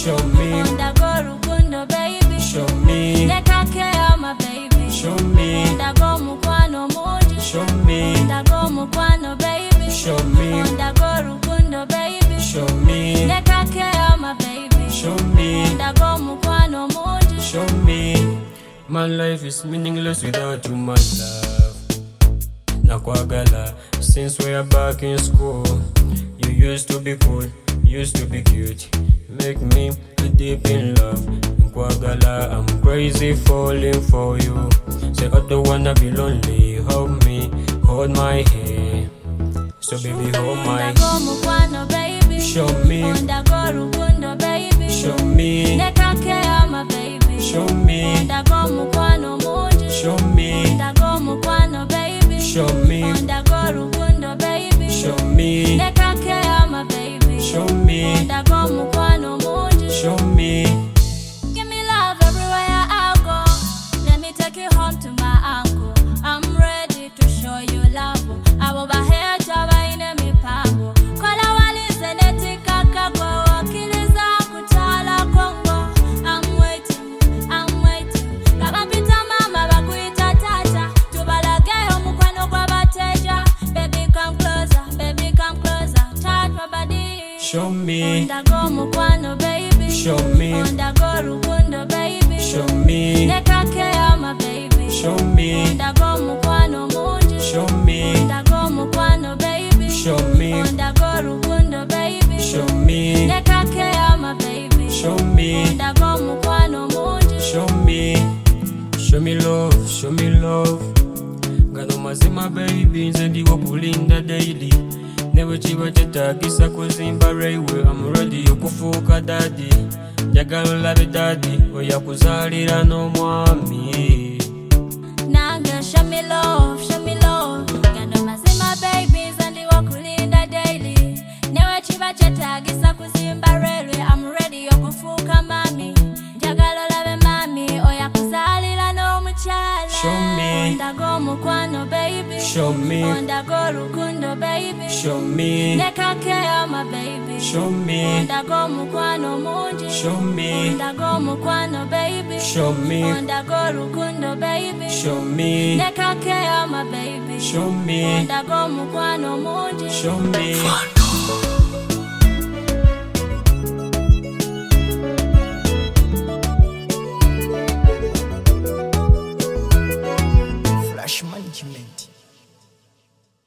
Show me. Ndago rukundo baby. Show me. Neka care my baby. Show me. Ndago mukwano mungi. Show me. Ndago mukwano baby. Show me. Ndago rukundo baby. Show me. Neka care my baby. Show me. Ndago mukwano mungi. Show me. My life is meaningless without you, my love. Nakwagala, since we are back in school. You used to be cool, used to be cute. Make me deep in love. Nakwagala, I'm crazy falling for you. Say I don't wanna be lonely. Hold me, hold my hand. So baby, hold my. Ndago mukwano baby. Show me. Ndago rukundo baby. Show me. Neka care my baby. Show me. Ndago mukwano mungi. Show me. Ndago mukwano baby. Show me. Ndago rukundo baby. Show me. Neka care my baby. Show me. Ndago mukwano mungi. Show me. Give me love everywhere I go. Let me take you home to my uncle. I'm ready to show you love. Abo baheja baine mipango. Kola walize netika kakwa wakiliza kutala Kongo. I'm waiting. Kabapita mama bakuita tata. Tubalageho mukwano kwa bateja. Baby come closer, touch my body. Show me. Ndago mukwano baby. Show me. Ndago rukundo baby. Show me. Neka care my baby. Show me. Ndago mukwano mungi. Show me. Ndago mukwano baby. Show me. Ndago rukundo baby. Show me. Neka care my baby. Show me. Ndago mukwano mungi. Show me. Show me love, show me love. Gano mazima baby, nze ndiwo kulinda daily. Newe chiba chetagisa kuzimba railway. I'm ready okufuuka daddy. Njagala olabe daddy, oya kuzalira n'omwami. Nange show me love. Gano mazima baby, nze ndiwo kulinda daily. Newe chiba chetagisa kuzimba railway. I'm ready okufuuka mami. Njagala olabe mami, oya kuzalira n'omukyala. Show me. Ndago mukwano baby. Show me. Ndago rukundo baby. Show me. Neka care my baby. Show me. Ndago mukwano mungi. Show me. Ndago mukwano baby. Show me. Ndago rukundo baby. Show me. Neka care my baby. Show me. Ndago mukwano mungi. Show me. Flash man.